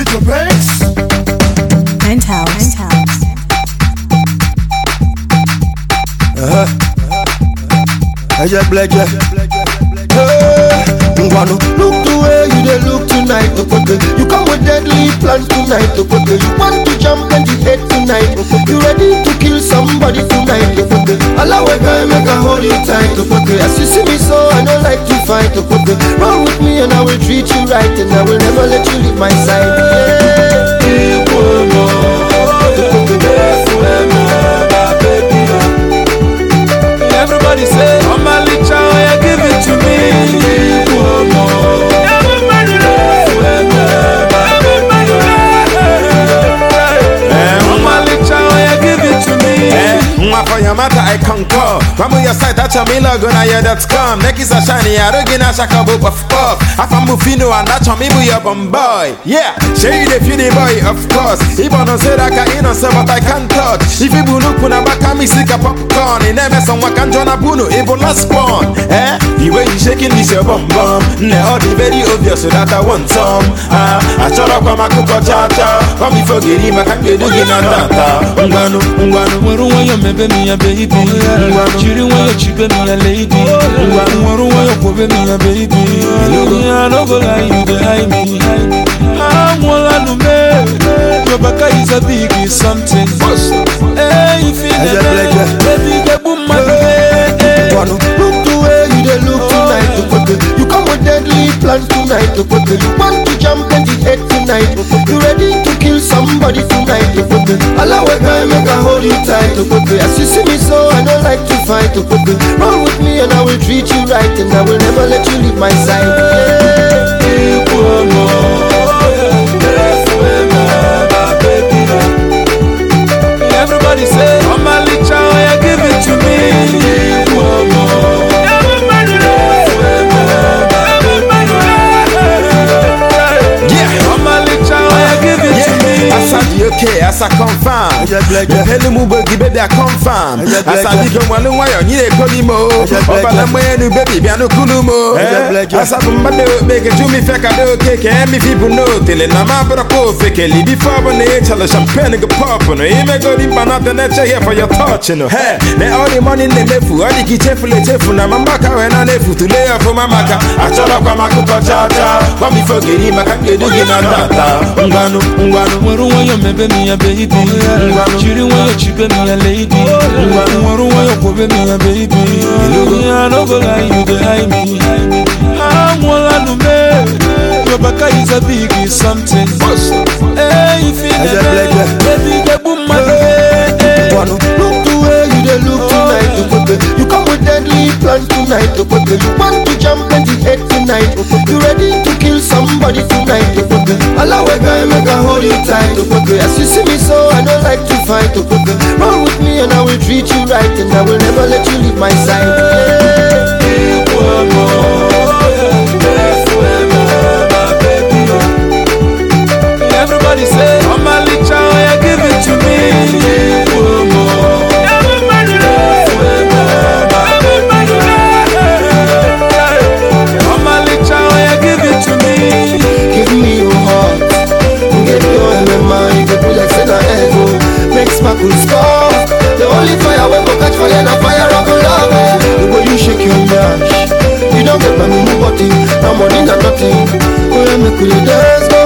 Micro breaks. Penthouse. I just bled you. Look the way you dey look tonight, you come with deadly plans tonight, you want to jump and you hate tonight, you ready to kill somebody tonight, allow a guy make I hold you tight, as you see me so I don't like to fight, run with me and I will treat you right, and I will never let you leave my side. Everybody say, oh my little child, give it to me. For your matter, I concur. Come with your side, that's your me logo, now you're that's come. Neck is a shiny, I don't get a shaka book of fuck. I found Mufino and that's your me with your boy. Yeah, show you the funny boy, of course. Even no say that I can't say, but I can't touch. If you bunu kuna baka me sick a popcorn, in MS on what can John Abuno, even last spawn. The way you shaking this your bum. Now the very obvious that I want some. I shut up on my cocoa cha-cha. Come before getting my can't get doing that. Ungano, me a baby, chiri wanna chip me a lady, waru wanna pop me a baby. I don't go lie, you behind me. I wanna know me. Your back is a big something. Hey, you feel it? Baby, get boom, my baby. Look the way you dey look tonight, you come with deadly plans tonight, you want to jump and you hate tonight, you ready to kill somebody tonight, allow a guy make I hold you tight, as you see me so I don't like to fight, run with me and I will treat you right, and I will never let you leave my side. Everybody say, oh my little child, give it to me. Okay, as I confirm, the Helimu baby, I confirm. As I become one way, you need a Colimo, over the way, baby, Biano Kulumo. As I make it to me, Fekado cake, and me people know, till in a mabra fake, before when they tell us champagne and pop, and you may go deep and the nature here for your touch, you know. Hey, they all the money in the lefu, all the kitchen, and I'm back and I left to lay off for my maca. I shut up on my cocoa cha-cha, but me forget him, I can't get doing that. Ungano, me a baby, chiri wanna chip me a lady, waru wanna pop me a baby. I don't go lie, you behind me. I wanna know me. Your back is a big something. Hey, you feel it? Baby, get boom, my baby. Look the way you dey look tonight, you come with deadly plans tonight, you want to jump and you hate tonight, you ready to kill somebody tonight, allow a guy make I hold you tight, as you see me so I don't like to fight, run with me and I will treat you right, and I will never let you leave my side. Everybody say, oh my little child, give it to me. Could score. The only fire we go catch fire na fire of love. The way you shake your mash, you don't get my body, no money, no nothing. Oh, yeah, make we dance.